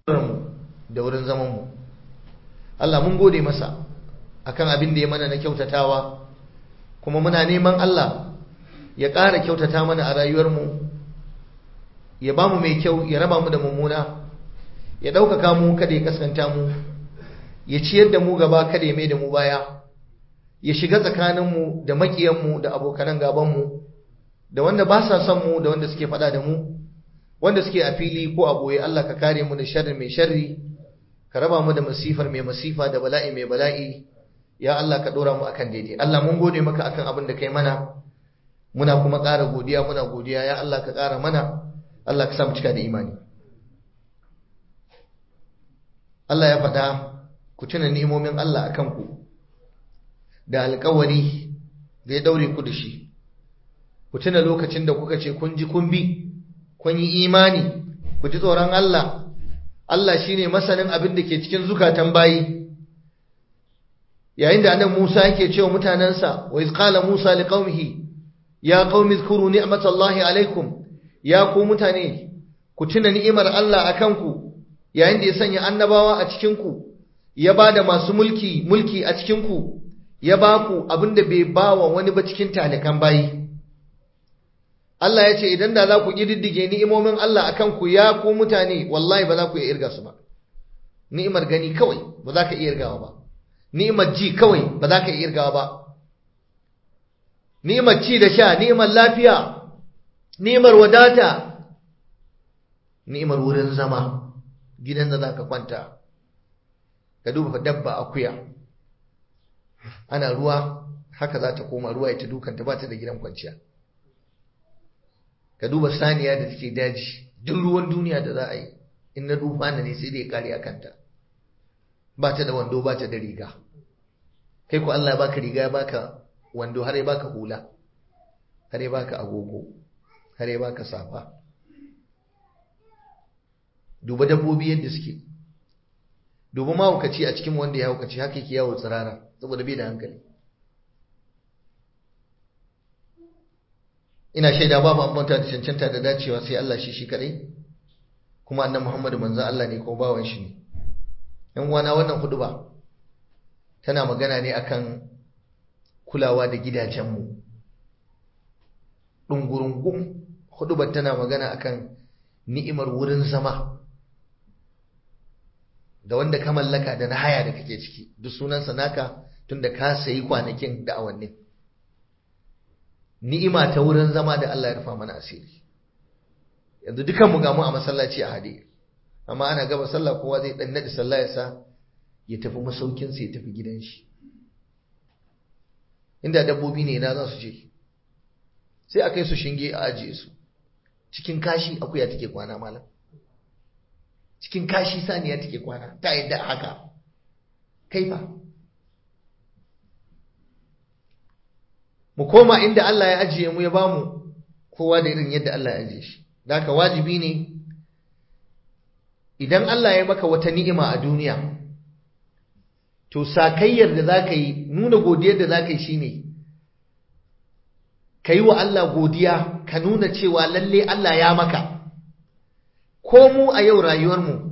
da wurin zaman mu. Allah mun gode masa akan abin da ya mana na kyautatawa, kuma muna neman Allah ya ƙara kyautata mana a rayuwar mu, ya ba mu mai kyau, ya raba mu da mummuna, ya ɗaukaka mu kada ya kaskanta mu, ya ciyar da mu gaba kada ya mai da mu baya, ya shiga tsakaninmu da maƙiyanmu da abokanan gabanmu, da wanda ba sa son mu da wanda suke faɗa da mu, wanda suke a fili ko a boye. Allah ka kare mu da sharri mai sharri, ka raba mu da masifar mai masifa da bala'i mai bala'i. Ya Allah ka ɗora mu akan daidai. Allah mun gode maka akan abin da kai mana, muna kuma ƙara godiya, muna godiya. Ya Allah ka ƙara mana, Allah ka sa mu cika da imani. Allah ya faɗa, ku tuna ni'imomin Allah akan ku da alƙawari da ya daure ku da shi. Ku tuna lokacin da kuka ce kun ji kun bi, kun yi imani, ku ji tsoron Allah. Allah shine masanin abin da ke cikin zukatan bayi. Yayin da annabi Musa yake cewa mutanansa, wa iz qala Musa liqaumihi ya qaumi zkuru ni'matallahi alaikum, ya ku mutane ku tuna ni'imar Allah akan ku, yayin da ya sanya annabawa a cikin ku, ya bada masu mulki a cikin ku, ya ba ku abinda bai bawa wani ba cikin talikan bayi. Allah ya ce idan da za ku ƙididdige ni'imomin Allah akan ku ya ku mutane, wallahi ba za ku iya irga su ba. Ni'imar gani kawai ba za ka iya irgawa ba, ni'imar ji kawai ba za ka iya irgawa ba, ni'imar ci da sha, ni'imar lafiya, ni'imar wadata, ni'imar wurin zama, gidan da za ka kwanta. Ka duba dabba akuya, ana ruwa haka za ta koma ruwa ya ta dukanta, ba ta da gidan kwanciya. Ka duba saniya da take daji, duk ruwan duniya da za a yi in na dufa ne sai dai kare a kanta, ba ta da wando, ba ta da riga. Kai ku Allah ya baka riga, ya baka wando, har ya baka hula, har ya baka agogo, har ya baka safa. Duba dabbobi yadda suke, duba mahaukaci a cikin wanda ya haukaci, haka yake yawo tsirara saboda bai da hankali. Ina shaida babu ambata da cancanta da dacewa sai Allah shi kadai, kuma annabi Muhammadu manzon Allah ne ko bawan shi ne. Yan uwana, wannan huduba tana magana ne akan kulawa da gidajenmu. Dungurungum hudubar tana magana akan ni'imar wurin zama, da wanda ka mallaka da na haya da kake ciki, duk sunansa naka tunda ka sayi kwanakin da awannin. Ni'ima ta wurin zama da Allah ya rufa mana asiri. Yanzu dukan mu ga mu a masallaci a hade, amma ana gaba sallah kowa zai dan nadi sallah ya sa ya tafi masaukin sa, ya tafi gidan shi. Inda dabbobi ne na za su je, sai a kai su shinge a ajiye su. Cikin kashi akuya take kwana malam, cikin kashi saniya take kwana, ta yadda haka kaifa. Mu koma inda Allah ya ajiye mu, ya bamu kowa da irin yadda Allah ya ajiye shi. Da haka wajibi ne idan Allah ya maka wata ni'ima a duniya, to sakayyar da za ka yi, nuna godiyar da za ka yi shi ne ka yi wa Allah godiya, ka nuna cewa lalle Allah ya maka. Ko mu a yau rayuwarmu,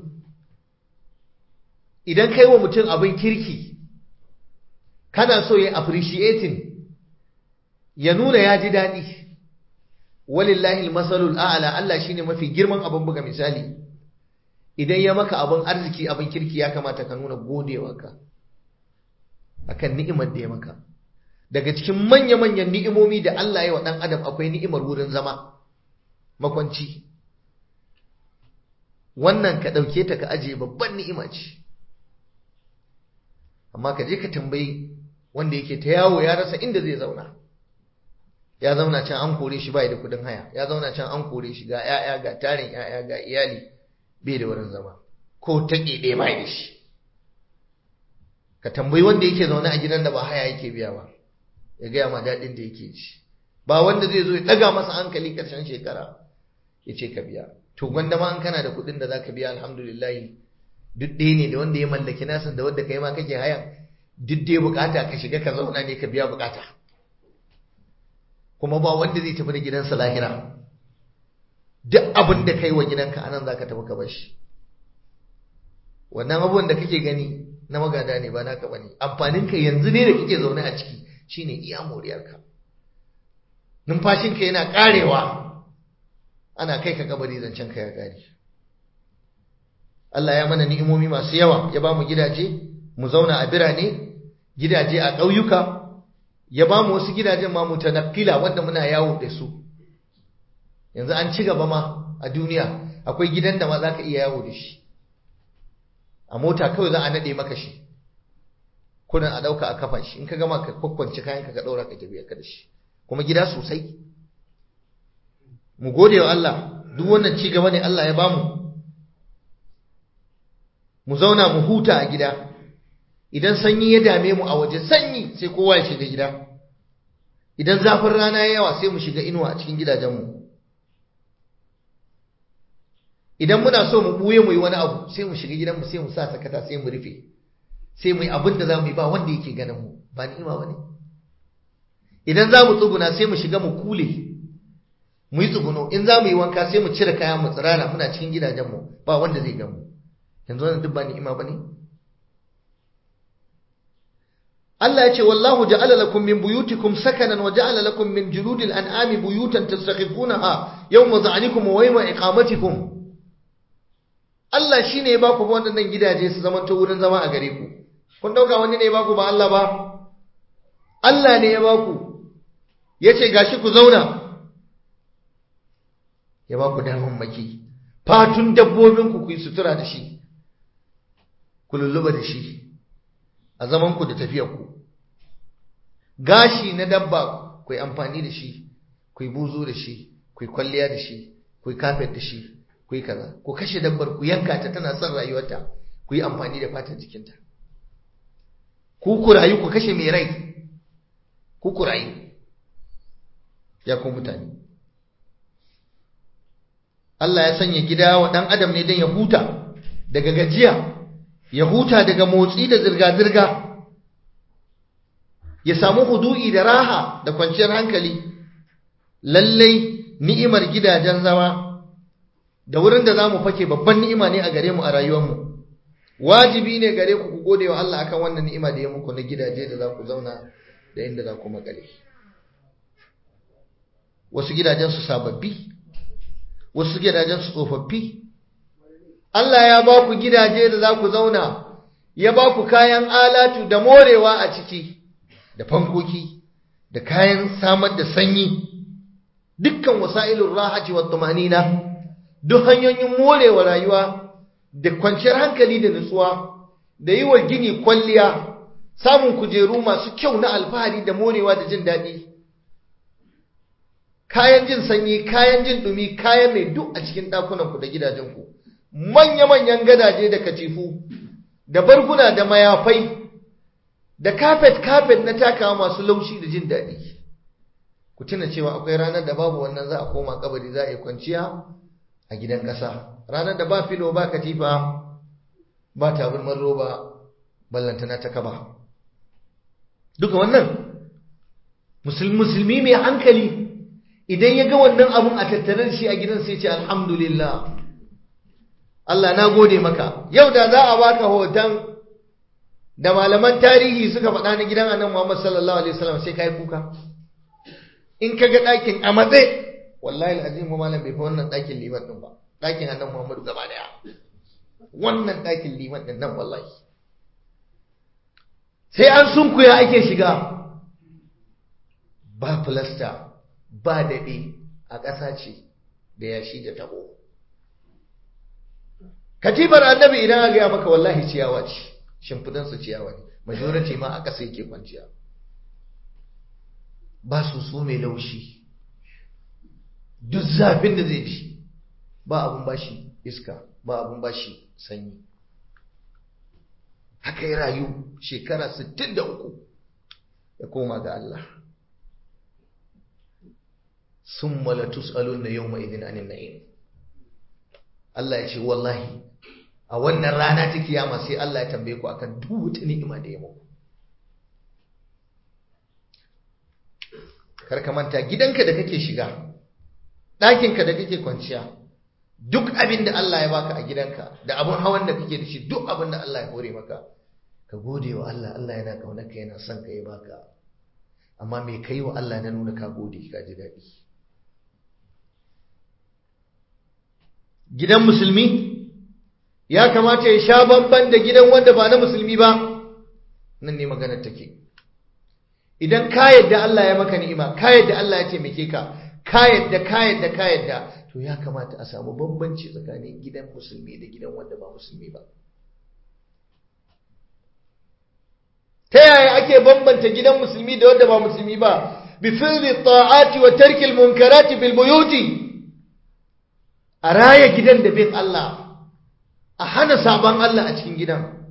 idan ka yi wa mutum abin kirki, kana so ya appreciating, ya nuna ya ji daɗi. Walillahi almasalul a'la, Allah shine mafi girman abin buga misali. Idan ya maka abin arziki, abin kirki, ya kamata ka nuna godewarka akan ni'imar da ya maka. Daga cikin manya-manyan ni'imomi da Allah ya wa ɗan adam akwai ni'imar wurin zama, makwanci. Wannan ka ɗauke ta ka ajiye, babban ni'ima ce. Amma ka je ka tambayi wanda yake ta yawo ya rasa inda zai zauna. Ya zauna can an kore shi bai da kudin haya, ya zauna can an kore shi ga 'ya'ya, ga tarin 'ya'ya, ga iyali, bai da wurin zama, ko take ɗaya bai da shi. Ka tambayi wanda yake zaune a gidan da ba haya yake biya ba, ya gaya ma daɗin da yake ci. Ba wanda zai zo ya ɗaga masa hankali ƙarshen shekara ya ce ka biya. To gwanda ma an kana da kuɗin da za ka biya, alhamdulillah, duk ɗaya ne da wanda ya mallaki nasan da wanda kai ma kake haya. Duk dai bukata ka shiga ka zauna ne ka biya bukata. Kuma ba wanda zai tafi da gidansa lahira. Duk abin da kai wa gidanka anan zaka tafi ka bar shi. wannan abubuwan da kake gani na magada ne ba naka bane, amfaninka yanzu ne da kake zaune a ciki shine iya moriyarka. Numfashinka yana karewa ana kai ka kabari, zancen ka ya kare. Allah ya mana ni'imomi masu yawa, ya ba mu gidaje mu zauna a birane, gidaje a ƙauyuka, ya ba mu wasu gidajen ma mutanaqqila wanda muna yawo da su. Yanzu an ci gaba ma a duniya, akwai gidan da ma za ka iya yawo da shi a mota, kawai za a nade maka shi, kunan a dauka a kafa shi, in ka gama ka kwakwance kayan ka daura ka tafi ka da shi, kuma gida sosai. Mu gode wa Allah, duk wannan ci gaba ne Allah ya bamu. Mu zauna mu huta a gida, idan sanyi ya dame mu a waje sanyi sai kowa ya shiga gida, idan zafin rana ya yawa sai mu shiga inuwa a cikin gidajenmu. Idan muna so mu buye mu yi wani abu sai mu shiga gidanmu, sai mu sa sakata, sai mu rufe, sai mu yi abin da za mu yi ba wanda yake ganin mu. Ba ni'ima ba ne? Idan za mu tsuguna sai mu shiga mu kule, mu yi tsuguno. In za mu yi wanka sai mu cire kayan mu tsirara, muna cikin gidajenmu ba wanda zai gan mu. Yanzu wannan duk ba ni'ima ba ne? Allah ya ce wallahu ja'ala lakum min buyutikum sakanan wa ja'ala lakum min juludil an'ami buyutan tastakhifunaha yawma za'anikum wa yawma iqamatikum. Allah shine ya baku waɗannan gidaje su zama to wurin zama a gare ku. Kun dauka wani ne ya baku ba Allah ba? Allah ne ya baku. Yace gashi ku zauna. Ya baku daman maki. Fatun dabbobin ku yi sutura da shi. Ku lulluba da shi a zaman ku da tafiyar ku. Gashi na dabba ku yi amfani da shi, ku yi buzu da shi, ku yi kwalliya da shi, ku yi kafet da shi, ku yi kaza. Ku kashe dabbar, ku yanka ta, tana son rayuwarta, ku yi amfani da fatan jikinta. Ku rayu, ku kashe mai rai, ku rayu ya ku mutane. Allah ya sanya gida wa ɗan adam ne don ya huta daga gajiya, ya huta daga motsi da zirga-zirga, ya samu hudu'i da raha da kwanciyar hankali. Lallai ni'imar gidajen zama da wurin da za mu fake babban ni'ima ne a gare mu a rayuwarmu. Wajibi ne gare ku gode wa Allah akan wannan ni'ima da ya muku na gidaje da za ku zauna da inda za ku makale. Wasu gidajen su sababbi, wasu gidajen su tsofaffi. Allah ya ba ku gidaje da za ku zauna, ya ba ku kayan alatu da morewa a ciki, da fankoki, da kayan samar da sanyi, dukkan wasa'ilur rahati wat tumanina, duk hanyoyin morewa rayuwa da kwanciyar hankali da nutsuwa, da yi wa gini kwalliya, samun kujeru masu kyau na alfahari da morewa da jin daɗi, kayan jin sanyi, kayan jin ɗumi, kayan mai duk a cikin ɗakunanku da gidajenku, manya-manyan gadaje da katifu, da barguna da mayafai, da kafet na takawa masu laushi da jin daɗi. Ku tuna cewa akwai ranar da babu wannan, za a koma kabari, za a yi kwanciya a gidan ƙasa. Ranar da ba filo, ba katifa, ba tabarmar roba, ballantana ta kaba. Duka wannan musulmi mai hankali idan ya ga wannan abun a tattare da shi a gidan sai ce alhamdulillah, Allah na gode maka. Yau da za a baka hoton da malaman tarihi suka faɗa na gidan annabi Muhammad sallallahu alaihi wasallam sai kai kuka. In ka ga ɗakin a matse, wallahi alazim malam bai fa wannan ɗakin liman din ba, ɗakin annabi Muhammad gaba daya, wannan ɗakin liman din nan wallahi sai an sunkuya ake shiga, ba filasta, ba daɗe, a ƙasa ce da yashi da tabo. Katifar annabi idan aka gaya maka wallahi ciyawa ce, shimfidansa ciyawa ne, majority ma a ƙasa yake kwanciya. Ba su mai laushi, duk zafin da zai ji ba abun bashi iska, ba abun bashi sanyi. Haka ya rayu shekara 63 ya koma ga Allah. Summa latus'alunna yawma idhin 'anil na'im. Allah ya ce wallahi a wannan rana ta kiyama sai Allah ya tambaye ku akan duk wata ni'ima da ya muku. Kar ka manta gidanka da kake shiga, ɗakinka da kake kwanciya, duk abin da Allah ya baka a gidanka da abin hawan da kake da shi, duk abin da Allah ya hore maka, ka gode wa Allah. Allah yana kaunarka, yana son ka ya baka. Amma me kai wa Allah na nuna ka gode, ka ji daɗi? Gidan musulmi ya kamata ya sha bamban da gidan wanda ba na musulmi ba. Nan ne maganar take. Idan ka yadda Allah ya maka ni'ima, ka yadda Allah ya taimake ka, ka yadda, to ya kamata a samu bambanci tsakanin gidan musulmi da gidan wanda ba musulmi ba. Ta yaya ake bambanta gidan musulmi da wanda ba musulmi ba? Bi fi'li ta'ati wa tarki al-munkarati bil buyuti. A raya gidan da bin Allah, a hana saban Allah a cikin gidan.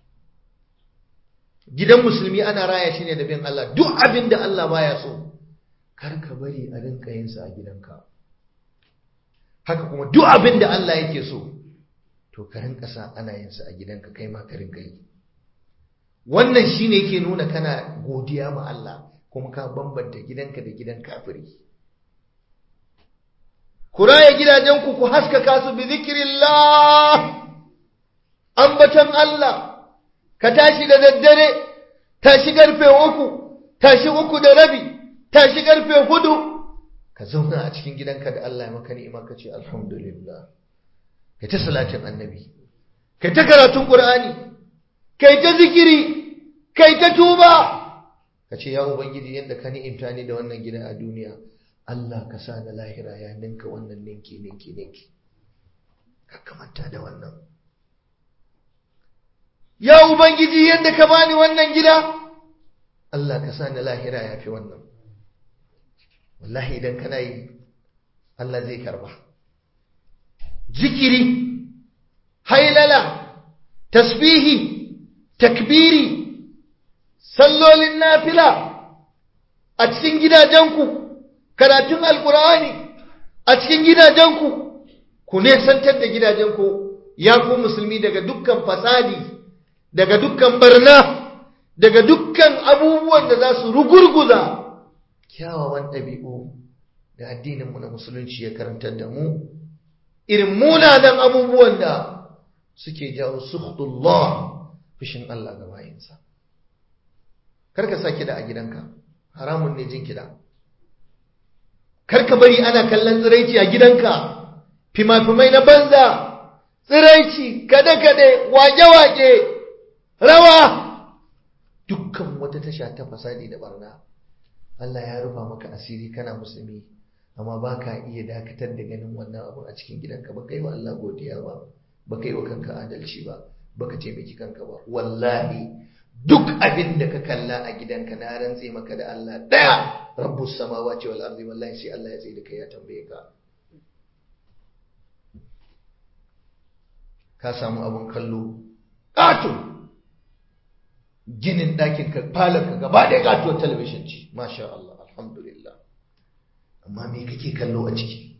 Gidan musulmi ana raya shi ne da bin Allah. Duk abin da Allah baya so, kar ka bari a rinka yin sa a gidanka. Haka kuma duk abin da Allah yake so, to ka rinka sa ana yin sa a gidanka, kai ma ka rinka yi. Wannan shine yake nuna kana godiya ma Allah, kuma ka bambanta gidanka da gidan kafiri. Ku raya gidajenku, ku haskaka su bi zikrillah, ambatan Allah. Ka tashi da daddare, tashi karfe 3, tashi 3:15, tashi karfe 4, ka zauna a cikin gidanka da Allah ya maka ni'ima, ka ce alhamdulillah. Kai ta salatin annabi, kai ta karatun Qur'ani, kai ta zikiri, kai ta tuba. Ka ce ya Ubangiji, yadda ka ni'imta ni da wannan gida a duniya, Allah ka sa na lahira ya ninka wannan ninki. Ka kamanta da wannan. Ya Ubangiji, yadda ka bani wannan gida, Allah ka sa na lahira ya fi wannan. Wallahi idan kana yi, Allah zai karba. Zikiri, hailala, tasbihi, takbiri, sallolin nafila a cikin gidajenku, karatun alkur'ani a cikin gidajenku, ku nesantar da gidajenku ya ku musulmi daga dukkan fasadi, daga dukkan barna, daga dukkan abubuwan da za su rugurguza kyawawan ɗabi'u da addininmu na musulunci ya karantar da mu, irin munanan abubuwan da suke jawo sukhtullah, fushin Allah ga bayinsa. Karka sa kiɗa a gidanka, haramun ne jin kiɗa. Karka bari ana kallon tsiraici a gidanka, fima-fimai na banza, tsiraici, kade-kade, wage-wage, rawa, dukkan wata tasha ta fasadi da barna. Allah ya rufa maka asiri kana musulmi, amma ba ka iya dakatar da ganin wannan abu a cikin gidanka. Ba ka yi wa Allah godiya ba, ba ka yi wa kanka adalci ba, ba ka taimaki kanka ba. Wallahi duk abin da ka kalla a gidanka, na rantse maka da Allah ɗaya, rabbus samawati wal ardi, wallahi sai Allah ya tsaye da kai ya tambaye ka. Ka samu abun kallo ƙato, ginin ɗakin ka, falon ka gaba ɗaya ƙatuwar talabishin ce, masha Allah, alhamdulillah. Amma me kake kallo a ciki?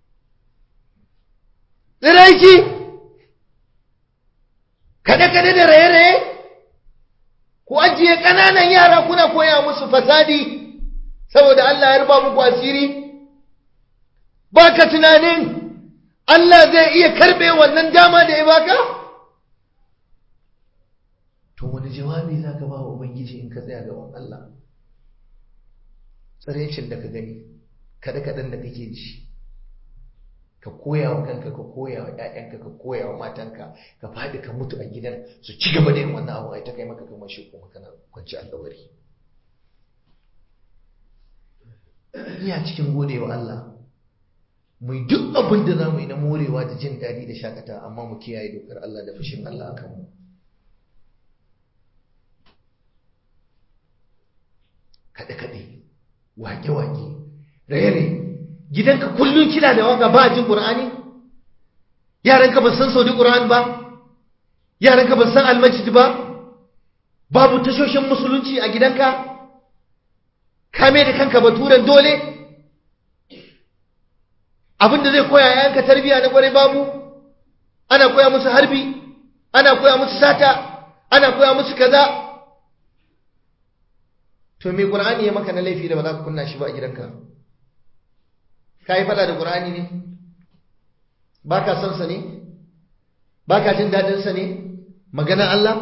Tsiraici, kada-kada da raye-raye, ku ajiye ƙananan yara kuna koya musu fasadi, saboda Allah ya ruba muku asiri. Ba ka tunanin Allah zai iya karɓe wannan dama da ya baka? To wani jawabi za ka ba wa Ubangiji in ka tsaya gaban Allah? Tsiraicin da ka gani, kada-kadan da kake ji, ka koya wa kanka, ka koya wa ‘ya'yanka, ka koya wa matanka, ka faɗi ka mutu a gidan su ci gaba da yin wannan abu, ai ta kai maka kamar shi kuma kana kwanci alkawari. Iya cikin gode wa Allah, mu yi duk abin da za mu yi na morewa da jin daɗi da shakata, amma mu kiyaye dokar Allah da fushin Allah a kanmu. Kaɗe-kaɗe, wake-wake, raye-raye, gidanka kullum kina da waka ba jin Qur'ani? Yaranka ba san saudi Qur'an ba? Yaranka ba san almajid ba? Babu tashoshin musulunci a gidanka? Kame da kanka baturen dole? Abinda zai koya yayanka tarbiya na kwarai babu? Ana koya musu harbi, ana koya musu sata, ana koya musu kaza. To me Qur'ani ya maka na laifi da ba za ka kunna shi ba a gidanka? Ka yi fada da Qur'ani ne? baka son sa ne, baka jin dadin sa ne maganar Allah?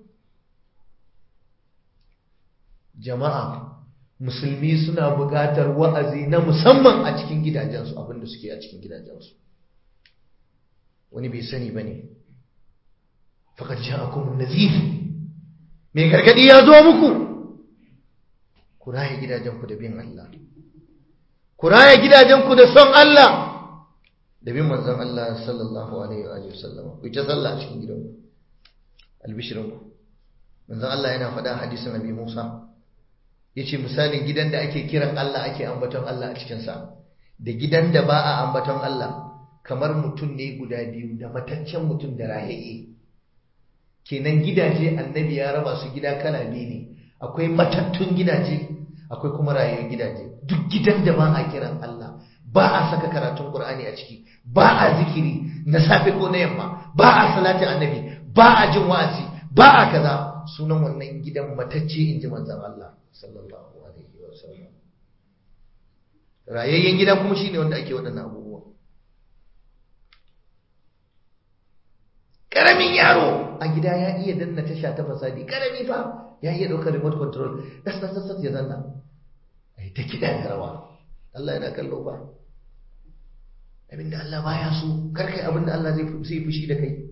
Jama'a musulmi suna buƙatar wa'azi na musamman a cikin gidajensu, abinda suke a cikin gidajensu. Wani bai sani bane, faqad ja'akum an-nadhir, mai gargadi ya zo muku. Ku raye gidajenku da bin Allah, ku raye gidajenku da son Allah, da bin manzon Allah sallallahu alaihi wa sallam. Ku ta sallah a cikin gidanku, albishirinku. Manzon Allah yana faɗa hadisin Nabi Musa, yace misalin gidan da ake kiran Allah, ake ambaton Allah a cikin sa, da gidan da ba a ambaton Allah, kamar mutum ne guda biyu, da mataccen mutum da rayaye. Kenan gidaje annabi ya raba su gida kala biyu ne, akwai matattun gidaje, akwai kuma rayayyun gidaje. Duk gidan da ba a kiran Allah, ba a saka karatun Qur'ani a ciki, ba a zikiri na safe ko na yamma, ba a salatin annabi, ba a jin wa'azi, ba a kaza, sunan wannan gidan matacce, inji manzon Allah sallallahu alaihi wasallam. Rayayyen gida kuma shine wanda ake waɗannan abubuwa. Karamin yaro a gida ya iya danna tasha ta fasadi, karami fa ya iya ɗaukar remote control, das ya danna, ai ta kiɗa da rawa. Allah yana kallo ba. Abinda Allah baya so, kar kai abinda Allah zai fushi da kai.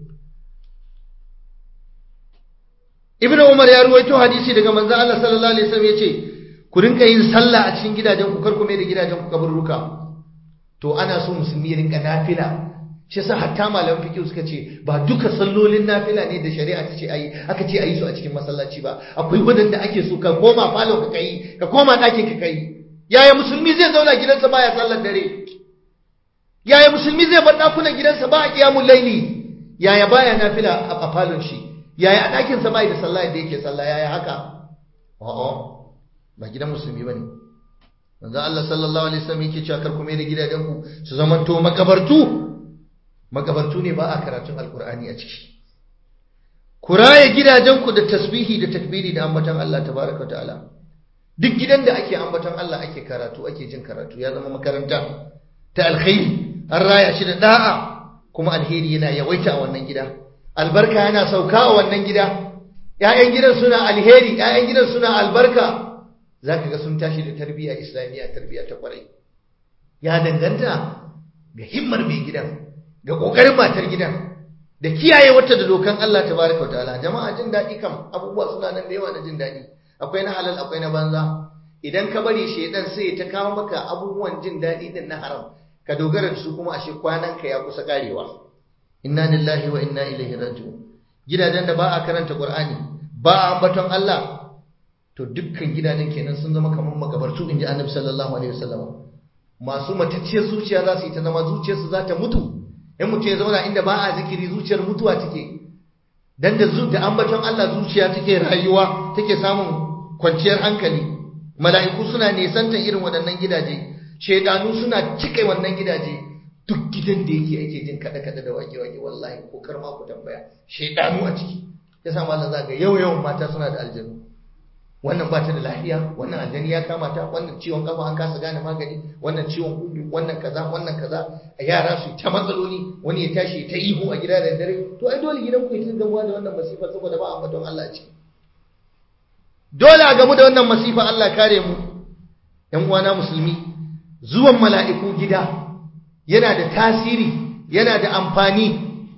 Ibn Umar ya ruwaito hadisi daga manzon Allah sallallahu alaihi wasallam, yace ku rinka yin sallah a cikin gidajen ku, kar ku mai da gidajen ku kaburruka. To ana so musulmi ya rinka nafila. Shi yasa hatta malaman fiqh suka ce ba duka sallolin nafila ne da shari'a ta ce ayi, aka ce ayi su a cikin masallaci ba. Akwai wadanda ake so ka koma falo ka kai, ka koma ɗakin ka kai. Yaya musulmi zai zauna gidansa baya sallar dare? Yaya musulmi zai bar ɗakunan gidansa ba a qiyamul laili? Yaya baya nafila a falon shi? Yaya a ɗakinsa bai da sallah da yake sallah? Yaya haka? A'a, ba gidan musulmi bane. Manzo Allah sallallahu alaihi wasallam yake cewa kar ku mai da gidajenku su zamanto makabartu. Makabartu ne ba a karatun alkur'ani a ciki. Ku raye gidajenku da tasbihi da takbiri da ambaton Allah tabaraka ta'ala. Duk gidan da ake ambaton Allah, ake karatu, ake jin karatu, ya zama makaranta ta alkhairi. An raya shi da da'a, kuma alheri yana yawaita a wannan gida. Albarka yana sauka a wannan gida. Ƴaƴan gidan suna alheri, ƴaƴan gidan suna albarka. Zaka ga sun tashi da tarbiyya islamiyya, tarbiyya ta kwarai. Ya danganta ga himmar mai gidan, ga kokarin matar gidan, da kiyaye wata da dokan Allah tabaraka ta'ala. Jama'a jin daɗi kam abubuwa suna nan da yawa na jin daɗi. Akwai na halal, akwai na banza. Idan ka bari shedan sai ta kawo maka abubuwan jin daɗi din na haram, ka dogara da su, kuma ashe kwananka ya kusa karewa. Inna lillahi wa inna ilaihi raji'un. Gidajen da ba a karanta Qur'ani, ba a ambaton Allah, to dukkan gidajen kenan sun zama kamar makabartu, inji Annabi sallallahu alaihi wasallam. Masu matacciyar zuciya za su yi ta zama, zuciyarsu za ta mutu. In mutum ya zauna inda ba a zikiri, zuciyar mutuwa take. Dan da ambaton Allah zuciya take rayuwa, take samun kwanciyar hankali. Mala'iku suna nesantan irin waɗannan gidaje, shedanu suna cike wannan gidaje. Duk gidan da yake ake jin kada-kada da wake-wake, wallahi ko karma ku tambaya, shedanu a ciki. Yasa mallan za ga yawan mata suna da aljanu. Wannan ba ta da lafiya, wannan aljani ya kama ta, wannan ciwon kafa an kasa gane magani, wannan ciwon kudu, wannan kaza, wannan kaza. A yara su ta matsaloli, wani ya tashi ta ihu a gida da dare. To ai dole gidan ku ya gamuwa da wannan masifa, saboda ba ambaton Allah ce. Dole a gamu da wannan masifa, Allah kare mu. Ƴan uwana musulmi, zuwan mala'iku gida yana da tasiri, yana da amfani.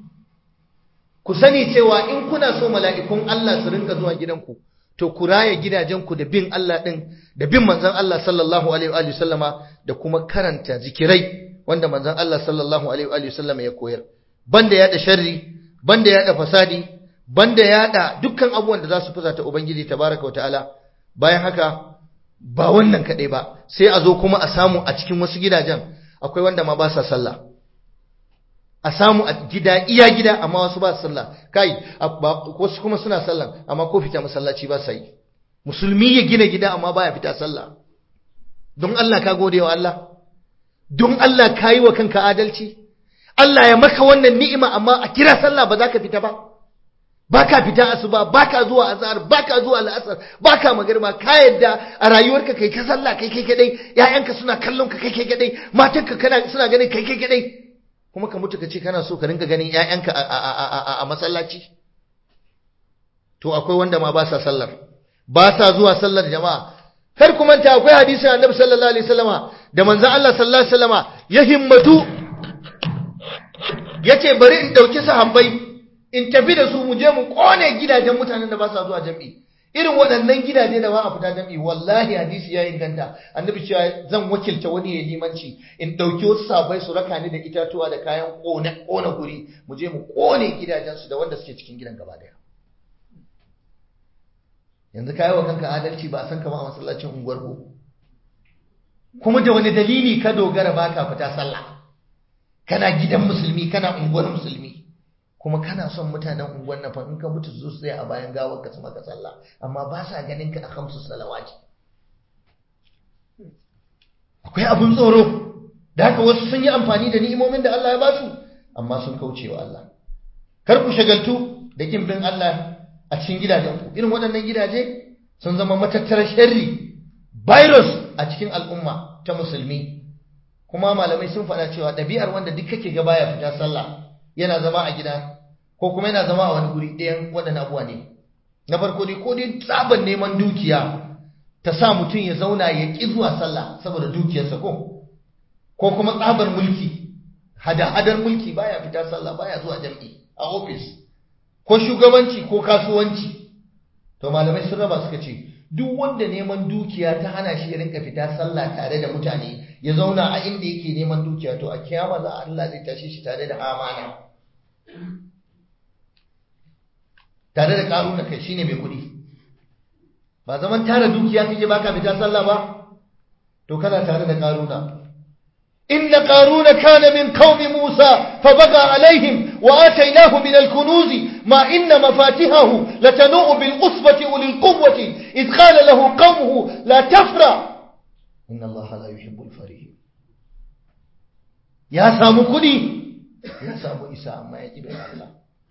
Ku sani cewa in kuna so mala'ikun Allah su rinka zuwa gidanku, to ku raya gidajenku da bin Allah ɗin, da bin manzon Allah sallallahu alaihi wa sallama, da kuma karanta zikirai wanda manzon Allah sallallahu alaihi wa sallama ya koyar. Banda yaɗa sharri, banda yaɗa fasadi, banda yaɗa dukkan abubuwan da za su fusata Ubangiji tabaraka wa ta'ala. Bayan haka ba wannan kaɗai ba, sai a zo kuma a samu a cikin wasu gidajen akwai wanda ma ba sa sallah. A samu a gida, iya gida, amma wasu ba su sallah. Kai, wasu kuma suna sallah, amma ko fita masallaci ba sa yi. Musulmi ya gina gida amma baya fita sallah. Don Allah ka gode wa Allah? Don Allah ka yi wa kanka adalci? Allah ya maka wannan ni'ima, amma a kira sallah ba za ka fita ba? Ba ka fita asuba, ba ka zuwa azhar, ba ka zuwa al'asar, ba ka magarba, ka yadda a rayuwarka kai ka sallah kai kai kadai, ƴaƴanka suna kallon ka kai kai kadai, matanka suna ganin kai kai kadai. kuma ka mutu ka ce kana so ka rinka ganin ƴaƴanka a masallaci? To akwai wanda ma ba sa sallar, ba sa zuwa sallar jama'a. Kar ku manta akwai hadisin Annabi sallallahu alaihi wasallama da manzon Allah sallallahu alaihi wasallama ya himmatu yace bari in dauki sahabbai in tafi da su mu je mu kone gidajen mutanen da ba sa zuwa jami'i. Irin waɗannan gidaje da ba a fita jami'i, wallahi hadisi ya inganta. Annabi cewa zan wakilta wani ya limanci in dauki wasu sahabbai su raka ni da itatuwa da kayan kona guri mu je mu kone gidajen su da wanda suke cikin gidan gaba daya. Yanzu ka yi wa kanka adalci, ba a san ka ba a masallacin unguwar ku, kuma da wani dalili ka dogara ba ka fita sallah? Kana gidan musulmi, kana unguwar musulmi, kuma kana son mutanen unguwar na fa in ka mutu su tsaya a bayan gawar ka su maka sallah, amma ba sa ganin ka a kamsu salawati. Akwai abun tsoro. Da haka wasu sun yi amfani da ni'imomin da Allah ya ba su, amma sun kauce wa Allah. Kar ku shagaltu da kin bin Allah a cikin gidajenku. Irin waɗannan gidaje sun zama matattarar sharri, virus a cikin al'umma ta musulmi. Kuma malamai sun faɗa cewa ɗabi'ar wanda duk kake ga baya fita sallah yana zama a gida ko kuma yana zama a wani guri ɗayan waɗannan abuwa ne. Na farko dai ko dai tsaban neman dukiya ta sa mutum ya zauna ya ƙi zuwa sallah saboda dukiyarsa, ko kuma tsabar mulki, hada-hadar mulki, baya fita sallah, baya zuwa jam'i a ofis, ko shugabanci ko kasuwanci. To malamai sun raba suka ce duk wanda neman dukiya ta hana shi ya rinka fita sallah tare da mutane, ya zauna a inda yake neman dukiya, to a kiyama za Allah zai tashi shi tare da amana, tare da karuna. Kai shine mai kudi, ba zaman tare dukiya kake baka fita sallah ba, to kana tare da karuna. إن قارون كان من قوم موسى فبغى عليهم وآتيناه من الكنوز ما إن مفاتحه لتنوء بالعصبة أولي القوة إذ قال له قومه لا تفرح إن الله لا يحب الفرحين. يا سامو كدي يا سامو إساء ما يجب الله.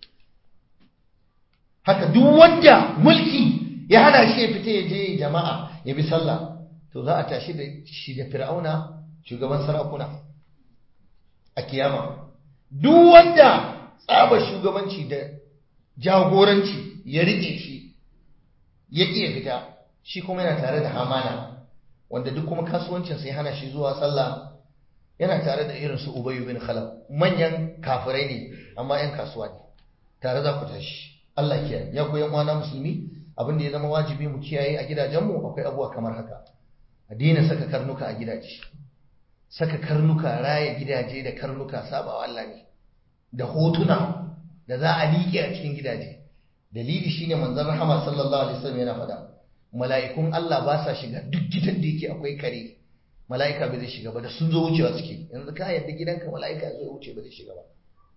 haka duk wanda mulki ya hana shi ya fita ya je jama'a ya bi sallah, to za a tashi da shi da Fir'auna, shugaban sarakuna, a kiyama. Duk wanda tsaba shugabanci da jagoranci ya rike shi ya ƙi ya fita, shi kuma yana tare da Hamana, wanda duk kuma kasuwancin sai hana shi zuwa sallah, yana tare da irin su Ubay bin Khalaf. Manyan kafirai ne amma yan kasuwa ne, tare za ku tashi. Allah kiyaye. Ya ku yan uwana musulmi, abin da ya zama wajibi mu kiyaye a gidajenmu akwai abubuwa kamar haka. A daina saka karnuka a gidaje. Saka karnuka, raya gidaje da karnuka sabawa Allah ne, da hotuna da za a liƙe a cikin gidaje. Dalili shine manzon rahama sallallahu alaihi wasallam yana faɗa, mala'ikun Allah ba sa shiga duk gidan da yake akwai kare, mala'ika bai zai shiga ba, da sun zo wucewa suke. Yanzu ka yadda gidanka mala'ika zai wuce ba zai shiga ba?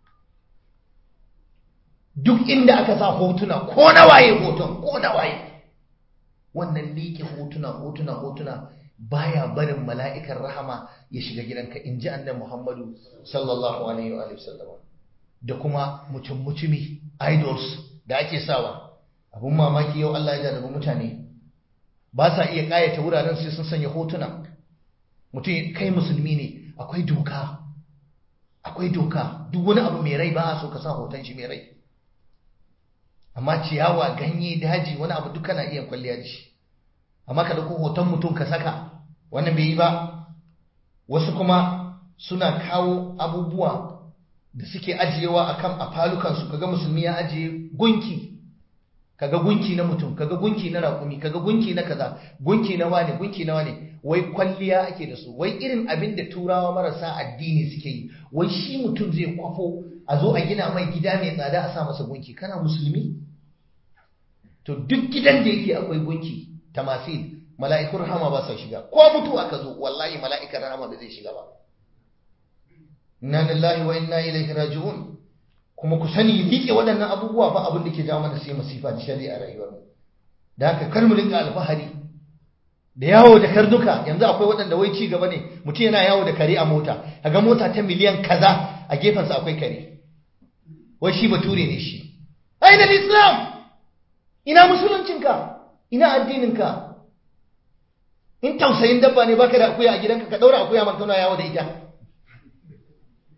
Duk inda aka sa hotuna, ko na waye hoton, ko na waye, wannan liƙe hotuna baya barin mala'ikar rahama ya shiga gidanka, in ji annabi Muhammadu sallallahu alaihi wa sallam. Da kuma mutumi idols da ake sawa. Abun mamaki yau Allah ya jarrabu mutane, ba sa iya ƙayata wuraren sai sun sanya hotuna. Mutum kai musulmi ne, akwai doka, duk wani abu mai rai ba a so ka sa hoton shi mai rai. Amma ciyawa, ganye, daji, wani abu duk kana iya kwalliya da shi. Amma ka dauko hoton mutum ka saka, wannan bai yi ba. Wasu kuma suna kawo abubuwa da suke ajiyewa a falukansu. Kaga musulmi ya ajiye gunki, kaga gunki na mutum, kaga gunki na raƙumi, kaga gunki na kaza, gunki na wane, wai kwalliya ake da su. Wai irin abin da turawa marasa addini suke yi, wai shi mutum zai kwafo a zo a gina mai gida mai tsada a sa masa gunki. Kana musulmi? To duk gidan da yake akwai gunki, tamasil, mala'ikun rahama ba sa shiga. Ko mutuwa ka zo, wallahi mala'ikar rahama ba zai shiga ba. Inna lillahi wa inna ilaihi raji'un. Kuma ku sani liƙe waɗannan abubuwa ba abin da ke jawo mana sai masifa da shari'a a rayuwar mu. Da haka kar mu rinka alfahari da yawo da karnuka. Yanzu akwai waɗanda wai ci gaba ne, mutum yana yawo da kare a mota, kaga mota ta miliyan kaza a gefensa akwai kare, wai shi bature ne shi. Aina Islam? Ina musuluncinka? Ina addininka? In tausayin dabba ne baka da akuya a gidanka, ka daura akuya man kana yawo da ita.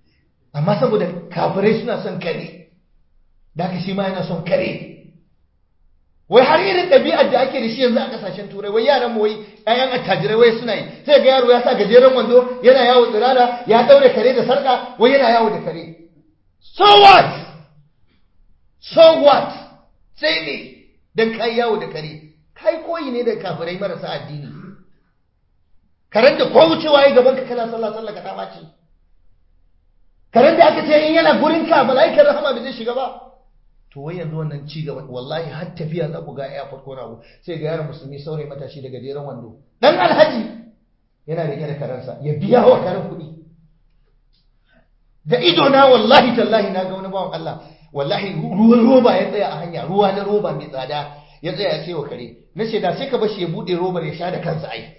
amma saboda kafirai suna son kare da haka shi ma yana son kare. Wai har irin ɗabi'ar da ake da shi yanzu a ƙasashen turai, wai yaran mu wai ƴaƴan attajirai wai suna yi, sai ga yaro ya sa gajeren wando yana yawo tsirara ya ɗaure kare da sarƙa wai yana yawo da kare. So what? So what? Sai ne dan kai yawo da kare, kai koyi ne da kafirai marasa addini. Karen da ko wucewa yi gaban ka kana sallah ka ta ɓaci. Karen da aka ce in yana gurin ka mala'ikar rahama bai zai shiga ba. To wai yanzu wannan ci gaba wallahi har tafiya za ku ga airport ko rago sai ga yaron musulmi saurayi matashi daga gajeren wando dan alhaji yana rike da karansa ya biya wa karen kuɗi. Da ido na wallahi tallahi na ga wani bawan Allah wallahi ruwan roba ya tsaya a hanya, ruwa na roba mai tsada ya tsaya ya ce wa kare, na ce da sai ka bashi ya bude robar ya sha da kansa ai.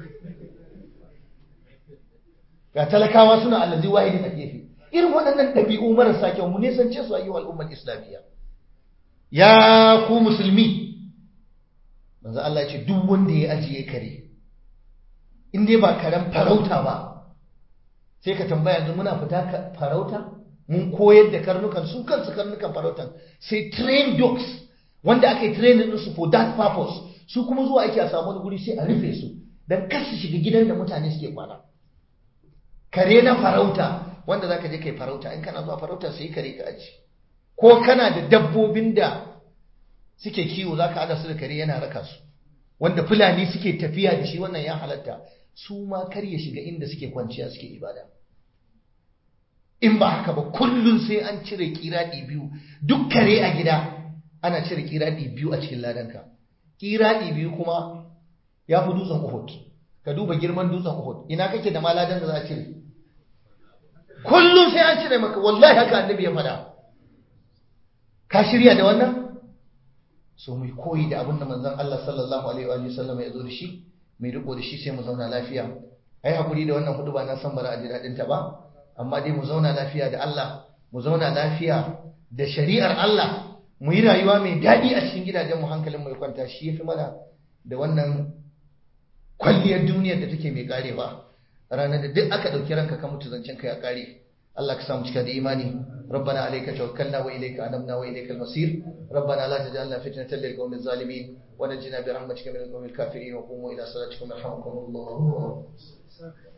Ga talakawa suna allazi wahidin a gefe. Irin waɗannan ɗabi'u marasa kyau mu nisance su ayyuhal al'ummar islamiyya. Ya ku musulmi, manzo Allah ya ce duk wanda ya ajiye kare in dai ba karen farauta ba, sai ka tambaya yanzu muna fita farauta mun koyar da karnukan su kansu karnukan farautan, sai trained dogs wanda aka yi training ɗinsu for that purpose, su kuma zuwa ake a samu wani guri sai a rufe su don kar su shiga gidan da mutane suke kwana. Kare na farauta wanda zaka je kai farauta, in kana zuwa farauta sai kare ka aji, ko kana da dabbobin da suke kiwo zaka hada su da kare yana raka su, wanda fulani suke tafiya da shi, wannan ya halatta. Su ma kar ya shiga inda suke kwanciya suke ibada. In ba haka ba kullun sai an cire kiradi biyu, duk kare a gida ana cire kiradi biyu a cikin ladanka. Kiradi biyu kuma ya fi dutsen Uhud. Ka duba girman dutsen Uhud, ina kake da maladan da za a cire? Kullum sai an cire maka, wallahi haka annabi ya faɗa. Ka shirya da wannan? So mu koyi da abin da manzon Allah sallallahu alaihi wa sallam ya zo da shi, mai riko da shi sai mu zauna lafiya. Ai hakuri da wannan hudu ba na san bara a ji dadin ta ba, amma dai mu zauna lafiya da Allah, mu zauna lafiya da shari'ar Allah, mu yi rayuwa mai daɗi a cikin gidajen mu, hankalin mu ya kwanta, shi yafi mana da wannan kwalliyar duniyar da take mai karewa. Ranar da duk aka ɗauki ranka ka mutu zancen ka ya kare. Allah ka samu cika da imani. ربنا عليك توكلنا وإليك أنبنا وإليك المصير. ربنا لا تجعلنا فتنة للقوم الظالمين ونجنا برحمتك من القوم الكافرين. وقوموا إلى صلاتكم يرحمكم الله.